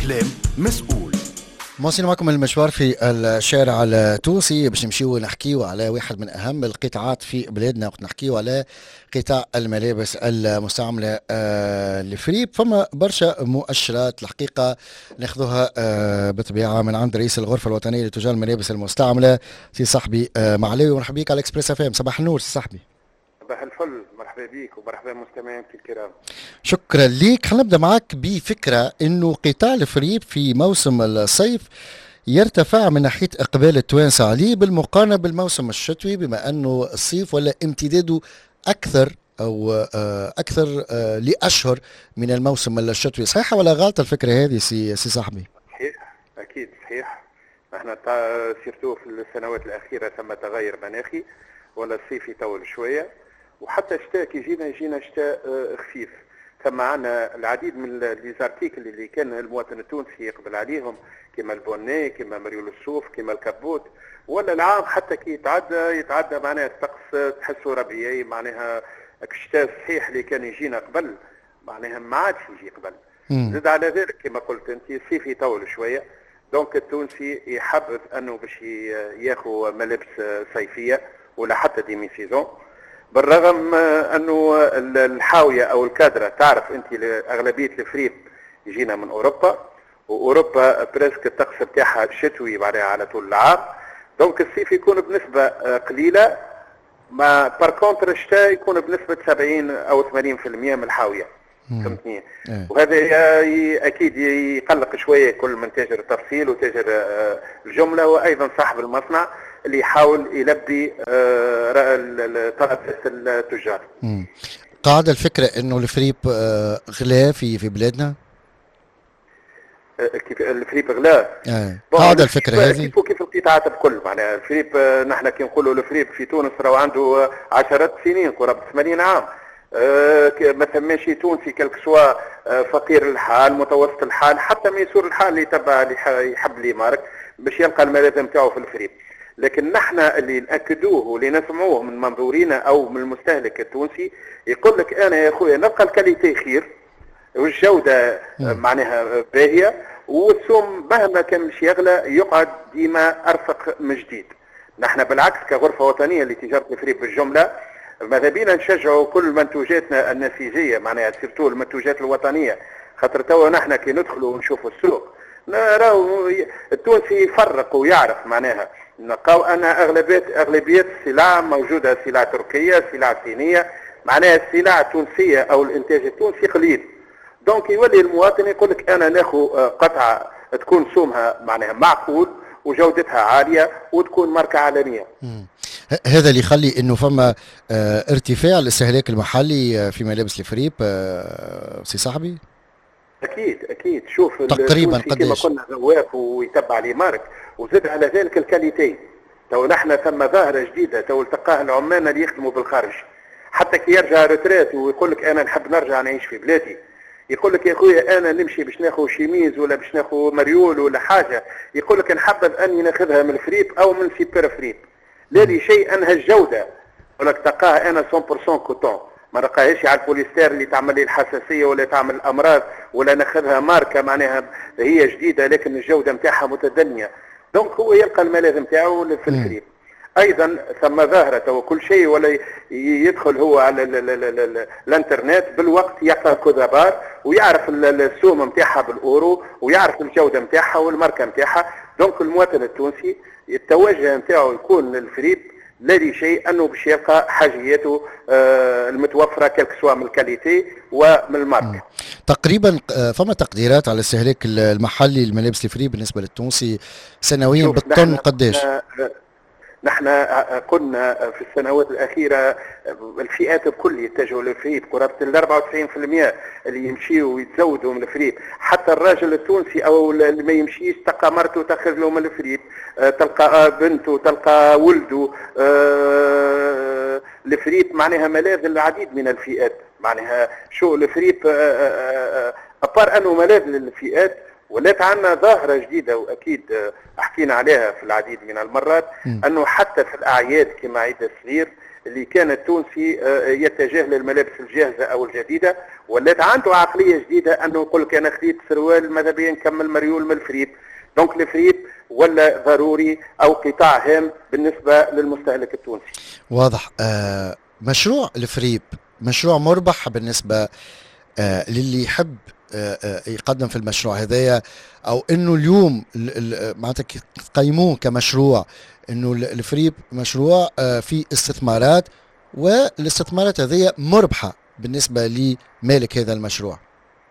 كلام مسؤول. مواصلين معكم المشوار في الشارع التونسي باش نمشيو نحكيو على واحد من اهم القطاعات في بلادنا، وقت نحكيو على قطاع الملابس المستعمله الفريب. فما برشا مؤشرات الحقيقه ناخذوها بطبيعه من عند رئيس الغرفه الوطنيه لتجار الملابس المستعمله سي صاحبي معلوي. مرحبا بك على اكسبريس اف ام. صباح النور سي صاحبي. صباح الفل، مرحبا بك ومرحبا مستمعينا الكرام. شكرا ليك. خلينا نبدا معك بفكره انه قطاع الفريب في موسم الصيف يرتفع من ناحيه اقبال التوانسه عليه بالمقارنه بالموسم الشتوي، بما انه الصيف ولا امتداده اكثر او اكثر لاشهر من الموسم الشتوي. صحيحه ولا غلط الفكره هذه سي صاحبي؟ صحيح، اكيد صحيح. احنا سيرتو في السنوات الاخيره ثم تغير مناخي، ولا الصيف يطول شويه، وحتى الشتاء كي يجينا شتاء خفيف. ثم عندنا العديد من ليزارتيكل اللي كان المواطن التونسي يقبل عليهم، كما البوني، كما مريول الصوف، كما الكبوت. ولا العام حتى كي يتعدى معناها الطقس تحسه ربيعي، معناها الشتاء الصحيح اللي كان يجينا قبل معناها ما عادش يجي قبل. زاد على ذلك كما قلت انت الصيف يطول شويه، دونك التونسي يحبذ انه باش ياخذ ملابس صيفيه ولا حتى ديمي سيزون. بالرغم انه الحاويه او الكادره، تعرف انت اغلبيه الفريب يجينا من اوروبا، واوروبا بريسك الطقس بتاعها شتوي بعدها على طول العام، دونك الصيف يكون بنسبه قليله، ما باركونتر الشتاء يكون بنسبه 70 او 80% من الحاويه. فهمتني؟ وهذا اكيد يقلق شويه كل من تاجر التفصيل وتاجر الجمله، وايضا صاحب المصنع اللي يحاول يلبي طلبات التجار. قاعده الفكره انه الفريب غلا في بلادنا؟ كيف الفريب غلا؟ قاعده الفكره هذه كيف القطاعات الكل. معناها الفريب نحن كي نقولوا الفريب في تونس راهو عنده 10 سنين، قرابه 80 عام. ما ثماش تونسي كلك سوا فقير الحال متوسط الحال حتى ميسور الحال اللي يتبع اللي يحب لي مارك باش يلقى الملاذ نتاعو في الفريب. لكن نحن اللي ناكدوه واللي نسمعوه من منظورينا او من المستهلك التونسي، يقول لك انا يا خويا نلقى الكاليتي خير والجوده معناها باهيه، والسوم مهما كان مش يغلى يقعد ديما ارفق من جديد. نحن بالعكس كغرفه وطنيه لتجاره الفريب بالجمله، ماذا بينا نشجعوا كل منتوجاتنا النسيجيه، معناها سيرتو المنتوجات الوطنيه، خاطر توا نحن كي ندخلوا ونشوفوا السوق نراو التونسي يفرق ويعرف. معناها نلقاو ان اغلبيه السلع موجوده سلع تركيه، سلع صينيه، معناها السلع التونسيه او الانتاج التونسي قليل. دونك يولي المواطن يقول لك انا ناخذ قطعه تكون سومها معناها معقول وجودتها عاليه وتكون ماركه عالميه. هذا اللي يخلي انه فما ارتفاع الاستهلاك المحلي في ملابس الفريب سي صاحبي؟ اكيد شوف تقريبا قداش كما قلنا ذواق ويتبع لي مارك، وزاد على ذلك الكاليتي. تو نحن ثم ظاهره جديده تو التقاها العمال اللي يخدموا بالخارج، حتى كي يرجع ريتريت ويقول لك انا نحب نرجع نعيش في بلادي، يقول لك يا خويا انا نمشي باش ناخذ شيميز ولا باش ناخذ مريول ولا حاجه، يقول لك نحبذ اني ناخذها من الفريب او من سيبر فريب. لا لي شيء انها الجوده، يقول لك تلقاها انا 100% كوتون، ما نلقاهاش على البوليستير اللي تعمل لي الحساسيه ولا تعمل الامراض، ولا ناخذها ماركه معناها هي جديده لكن الجوده نتاعها متدنيه. دونك هو يلقى الملاذ نتاعو في الفريب. ايضا ثم ظاهره وكل شيء ولا يدخل هو على الانترنت بالوقت يقرا كودابار ويعرف السوم نتاعها بالاورو ويعرف الجوده نتاعها والماركه نتاعها. دونك المواطن التونسي التوجه نتاعو يكون للفريب، لا لي شيء انه باش يلقى حاجياته المتوفره كلك سوا من الكاليتي ومن الماركه. تقريبا فما تقديرات على الاستهلاك المحلي للملابس الفريب بالنسبه للتونسي سنويا بالطن قداش؟ نحن قلنا في السنوات الأخيرة الفئات الكل يتجهوا للفريب، قرابة 94% اللي يمشيوا ويتزودوا من الفريب. حتى الراجل التونسي أو اللي ما يمشيش تلقى مرته تأخذ له من الفريب، تلقى بنته، تلقى ولده. الفريب معناها ملاذ العديد من الفئات. معناها شو الفريب أبار أنه ملاذ للفئات، ولات عندنا ظاهرة جديدة وأكيد حكينا عليها في العديد من المرات، أنه حتى في الأعياد كما عيد الصغير اللي كان التونسي يتجه للملابس الجاهزة أو الجديدة، ولات عنده عقلية جديدة أنه يقول لك أنا خديت سروال ماذا بيا نكمل مريول من الفريب. دونك الفريب ولا ضروري أو قطاع هام بالنسبة للمستهلك التونسي. واضح. مشروع الفريب مشروع مربح بالنسبة للي يحب يقدم في المشروع هذايا، او انه اليوم معناتها تقيموه كمشروع انه الفريب مشروع فيه استثمارات، والاستثمارات هذه مربحة بالنسبة لمالك هذا المشروع؟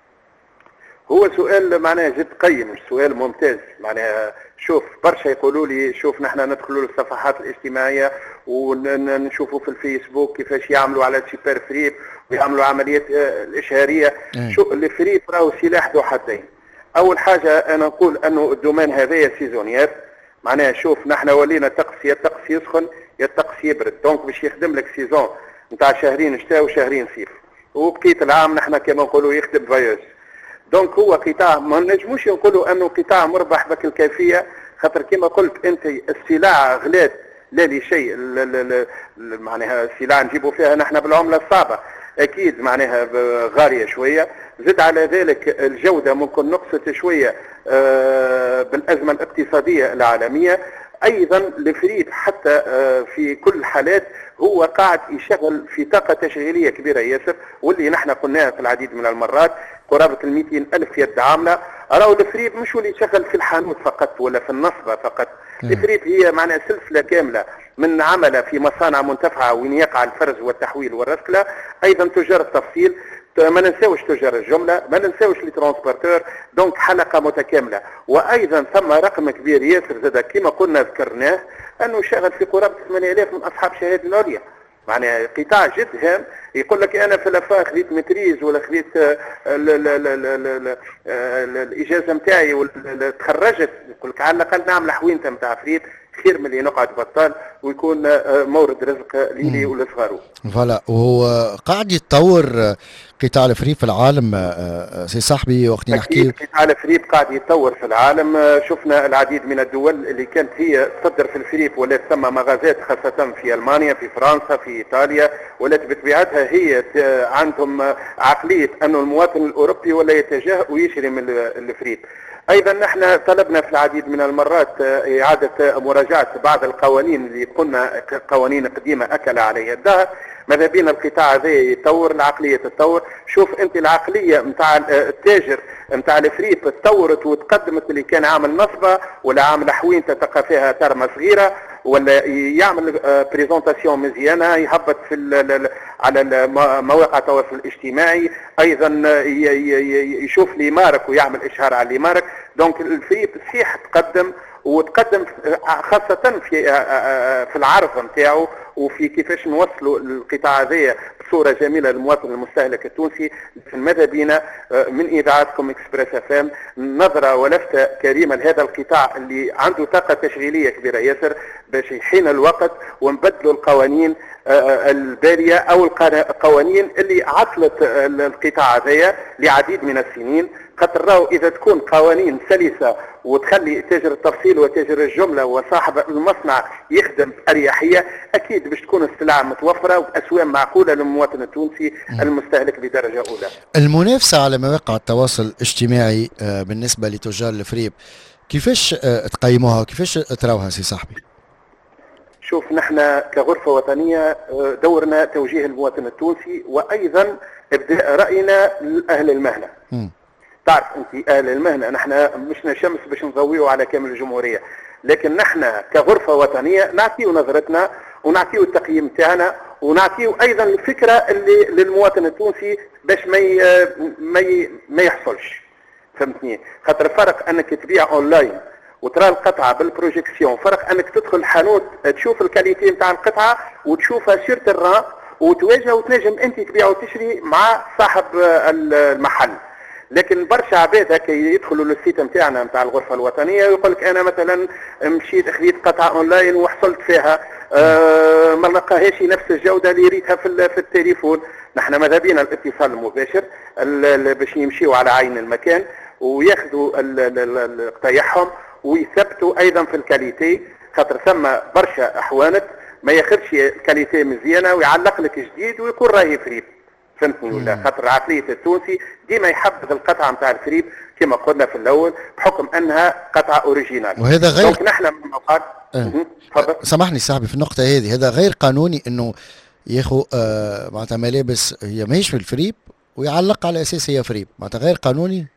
هو سؤال معناها جد قيم، سؤال ممتاز. معناها شوف برشا يقولوا لي شوف نحن ندخلوا للصفحات الاجتماعيه ونشوفوا في الفيسبوك كيفاش يعملوا على سوبر فريب ويعملوا عمليات الاشهاريه. شوف الفريب راهو سلاح ذو حدين. اول حاجه انا نقول انه الدومين هذايا سيزونيير، معناها شوف نحن ولينا الطقس يا الطقس يسخن يا الطقس يبرد، دونك باش يخدم لك سيزون نتاع شهرين شتاء وشهرين صيف، وبقيه العام نحن كما نقولوا يخدم فياج. دونك هو قطاع ما نجموش نقولوا انه قطاع مربح بك الكيفيه، خاطر كما قلت انت السلع غلات لا لشيء، معناها السلع نجيبوا فيها نحن بالعمله الصعبه اكيد معناها غاليه شويه، زد على ذلك الجوده ممكن نقصت شويه بالازمه الاقتصاديه العالميه. ايضا الفريد حتى في كل الحالات هو قاعد يشغل في طاقه تشغيليه كبيره ياسر، واللي نحن قلناها في العديد من المرات قرابه 200 الف يد عامله. راهو الفريد مش اللي يشغل في الحانوت فقط ولا في النصبه فقط، الفريد هي معناها سلسله كامله من عمل في مصانع منتفعه وين يقع الفرز والتحويل والرسكله، ايضا تجار التفصيل، ما ننساوش تجار الجمله، ما ننساوش لي ترانسبورتور، دونك حلقه متكامله. وايضا ثم رقم كبير ياسر زاد كما قلنا ذكرناه انه شغل في قرابه 8000 من اصحاب شهاده العليا، معناها قطاع جد هام. يقول لك انا في الافا خذيت متريز ولا خذيت الاجازه نتاعي ولا تخرجت، يقول لك على الاقل نعمل حوينته نتاع فريد خير من اللي نقعد بطال ويكون مورد رزق ليلي ولصغارو. فوالا. وهو قاعد يتطور قطاع الفريب في العالم سي صاحبي وقت نحكي. قطاع الفريب قاعد يتطور في العالم، شفنا العديد من الدول اللي كانت هي تصدر في الفريب ولات ثم مغازات خاصة في ألمانيا في فرنسا في إيطاليا، ولات بطبيعتها هي عندهم عقلية أنه المواطن الأوروبي ولا يتجه ويشري من الفريب. ايضا نحن طلبنا في العديد من المرات اعاده مراجعه بعض القوانين اللي قلنا قوانين قديمه اكل عليها الدهر، ماذا بين القطاع هذا يتطور، العقليه تتطور. شوف انت العقليه نتاع التاجر نتاع الفريب تطورت وتقدمت، اللي كان عامل نصبه ولا عامل حوين تلقى فيها ترمه صغيره ولا يعمل بريزونتاسيون مزيانه يهبط في على مواقع التواصل الاجتماعي، ايضا يشوف لي مارك ويعمل اشهار على لي مارك. دونك الفريب صحيح تقدم وتقدم خاصه في العرض نتاعو وفي كيفاش نوصلوا القطاع هذايا بصوره جميله للمواطن المستهلك التونسي. ماذا بينا من اذاعتكم اكسبريس اف ام نظره ولفته كريمه لهذا القطاع اللي عنده طاقه تشغيليه كبيره ياسر، باش يحين الوقت ونبدلوا القوانين الباليه او القوانين اللي عطلت القطاع هذايا لعديد من السنين. خاطر راهو اذا تكون قوانين سلسه وتخلي تاجر التفصيل وتاجر الجمله وصاحب المصنع يخدم باريحيه، اكيد باش تكون السلع متوفره وباسواق معقوله للمواطن التونسي المستهلك بدرجه اولى. المنافسه على مواقع التواصل الاجتماعي بالنسبه لتجار الفريب كيفاش تقيموها وكيفاش تراوها سي صاحبي؟ شوف نحن كغرفه وطنيه دورنا توجيه المواطن التونسي وايضا ابداء راينا لاهل المهنه. تعرف انت اهل المهنه نحن مشنا شمس باش نضويو على كامل الجمهوريه، لكن نحن كغرفه وطنيه نعطيو نظرتنا ونعطيو التقييم تاعنا ونعطيو ايضا الفكره اللي للمواطن التونسي باش ما يحصلش. فهمتني؟ خاطر فرق انك تبيع اونلاين وترى القطعه بالبروجيكسيون، فرق انك تدخل الحانوت تشوف الكاليتي نتاع القطعه وتشوفها سير تران وتواجه وتنجم انت تبيع وتشري مع صاحب المحل. لكن برشا عباد هكا يدخلوا للسيت نتاعنا نتاع الغرفه الوطنيه ويقول لك انا مثلا مشيت خذيت قطعه اونلاين وحصلت فيها ما لقاهاش نفس الجوده اللي ريتها في التليفون. نحن ماذا بينا الاتصال المباشر باش يمشيوا على عين المكان وياخذوا قطايعهم ويثبتوا ايضا في الكاليتي، خاطر ثم برشا احوانت ما ياخذش الكاليتي مزيانه ويعلق لك جديد ويكون راهي فريب. فهمتني ولا؟ خاطر عقليه التونسي ديما يحبذ القطعه نتاع الفريب كما قلنا في الاول بحكم انها قطعه اوريجينال. وهذا غير دونك نحن من الاوقات تفضل. سامحني صاحبي في النقطه هذا غير قانوني انه ياخذ معناتها ملابس هي ماهيش في الفريب ويعلق على اساس هي فريب، معناتها غير قانوني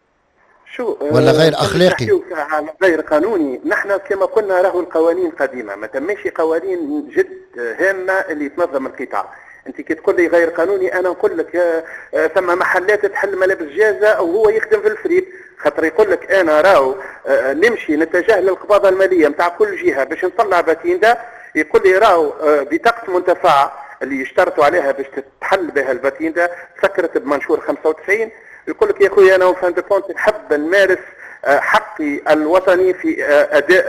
شو ولا غير اخلاقي؟ غير قانوني. نحن كما قلنا راهو القوانين قديمه، ما تمشي قوانين جد هامه اللي تنظم القطاع. انت كي تقول لي غير قانوني انا نقول لك ثم محلات تحل ملابس جازه او هو يخدم في الفريب، خاطر يقول لك انا راهو نمشي نتجه للقباضه الماليه نتاع كل جهه باش نطلع باتيندا، يقول لي راهو بطاقه منتفعه اللي يشترطوا عليها باش تتحل بها الباتيندا سكرت بمنشور 95، يقول لك يا خويا انا وفان دو كونت نحب نمارس حقي الوطني في اداء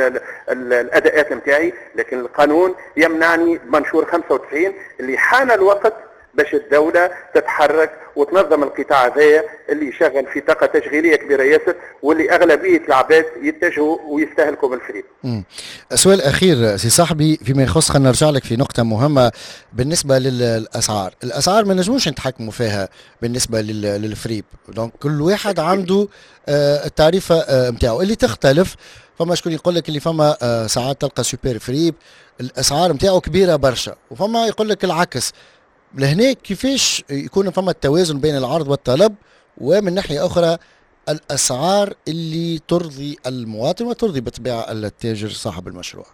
الاداءات نتاعي، لكن القانون يمنعني بمنشور 95 اللي حان الوقت باش الدوله تتحرك وتنظم القطاع هذايا اللي يشغل في طاقه تشغيليه كبيره ياسر واللي اغلبيه العباد يتجهوا ويستهلكوا بالفريق. سؤال اخير سي صاحبي فيما يخص، خلينا نرجع لك في نقطه مهمه بالنسبه للاسعار. الاسعار ما نجموش نتحكموا فيها بالنسبه للفريب، دونك كل واحد عنده التعريفه نتاعو اللي تختلف. فما شكون يقول لك اللي فما ساعات تلقى سوبر فريب الاسعار نتاعو كبيره برشا، وفما يقول لك العكس. لهنا كيفاش يكون فما التوازن بين العرض والطلب، ومن ناحيه اخرى الاسعار اللي ترضي المواطن وترضي بالطبيعه التاجر صاحب المشروع؟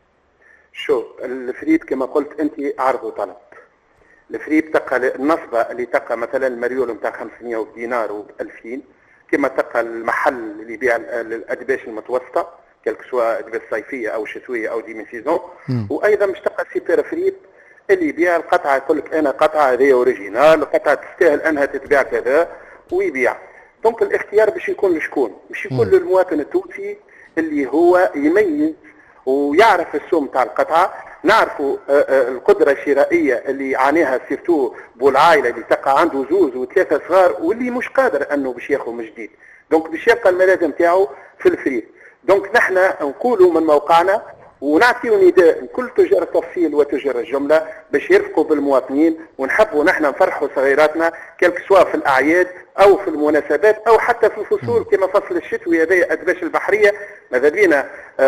شوف الفريب كما قلت انت عرض وطلب. الفريب تلقى النصبه اللي تلقى مثلا المريول نتاع 500 دينار و 2000، كما تلقى المحل اللي يبيع الادباش المتوسطه كلك سواء ادباش صيفيه او شتويه او دي من سيزون، وايضا مش تلقى سيبر فريب اللي يبيع القطعه يقول لك انا قطعه هذه اوريجينال، القطعه تستاهل انها تتباع كذا ويبيع. دونك الاختيار باش يكون لشكون؟ باش يكون للمواطن التونسي اللي هو يميز ويعرف السوم تاع القطعه. نعرفوا القدره الشرائيه اللي يعانيها سيرتو بالعائله اللي تلقى عنده زوز وثلاثه صغار واللي مش قادر انه باش ياخذ من جديد، دونك باش يبقى الملاذ نتاعو في الفريق. دونك نحن نقولوا من موقعنا ونعطيو نداء لكل تجار التفصيل وتجار الجمله باش يرفقوا بالمواطنين، ونحبوا نحن نفرحوا صغيراتنا كلك سواء في الاعياد او في المناسبات او حتى في الفصول كما فصل الشتوي هذايا ادباش البحريه ماذا بينا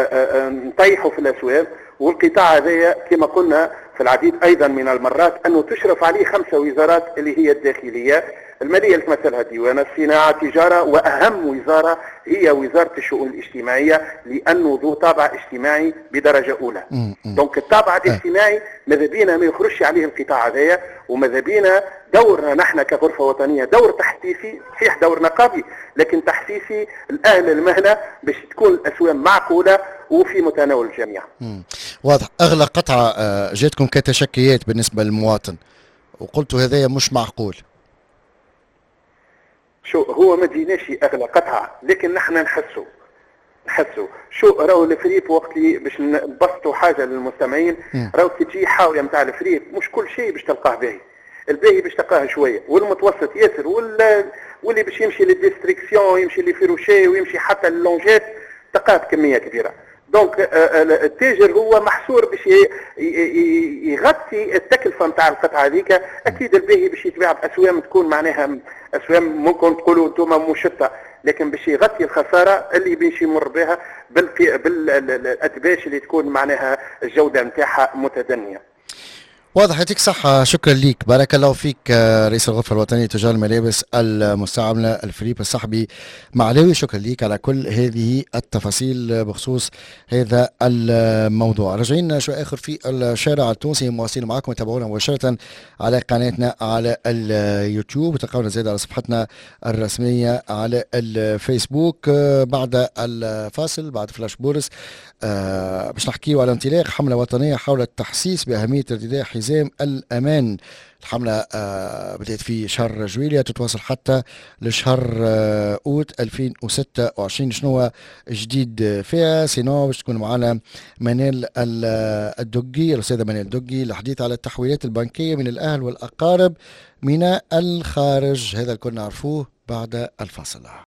نطيحوا في الاسواق. والقطاع هذايا كما قلنا في العديد ايضا من المرات انه تشرف عليه 5 وزارات اللي هي الداخليه، الماليه اللي تمثلها الديوان، الصناعه، التجاره، واهم وزاره هي وزاره الشؤون الاجتماعيه لانه ذو طابع اجتماعي بدرجه اولى. دونك الطابع الاجتماعي ماذا بينا ما يخرجش عليه القطاع هذايا، وماذا بينا دورنا نحن كغرفه وطنيه دور تحسيسي، صحيح دور نقابي لكن تحسيسي الاهل المهنه باش تكون الاسواق معقوله وفي متناول الجميع. واضح. اغلى قطعه جاتكم كتشكيات بالنسبه للمواطن وقلتوا هذايا مش معقول؟ شو هو ما جيناش اغلى قطعه لكن نحن نحسوا شو راهو الفريب وقت اللي باش نبسطوا حاجه للمستمعين، راهو كي تجي حاويه نتاع الفريب مش كل شيء باش تلقاه باهي، الباهي باش تلقاه شويه والمتوسط ياسر واللي باش يمشي للديستريكسيون يمشي لفيروشي ويمشي حتى اللونجات تلقاه بكميه كبيره. دونك التاجر هو محصور باش يغطي التكلفه نتاع القطعه هذيك. اكيد الباهي باش يتباع باسوام تكون معناها اسوام ممكن تقولوا انتم مشتة، لكن باش يغطي الخساره اللي باش يمر بها بالادباش اللي تكون معناها الجوده نتاعها متدنيه. واضح. يعطيك صحة، شكرا ليك، بارك الله فيك رئيس الغرفة الوطنية لتجار الملابس المستعملة الفريب الصحبي معلاوي. شكرا ليك على كل هذه التفاصيل بخصوص هذا الموضوع. راجعين شو آخر في الشارع التونسي، مواصلين معكم، تابعونا مباشرة على قناتنا على اليوتيوب، وتلقونا زيادة على صفحتنا الرسمية على الفيسبوك. بعد الفاصل بعد فلاش بورس باش نحكيو على انطلاق حملة وطنية حول التحسيس بأهمية ارتداء حزام الأمان. الحملة بدأت في شهر جويلية تتواصل حتى لشهر أوت 2026. شنو جديد فيها؟ سينو باش تكون معنا منال الدقي، الأستاذة منال الدقي، الحديث على التحويلات البنكية من الأهل والأقارب من الخارج. هذا الكل نعرفوه بعد الفاصل.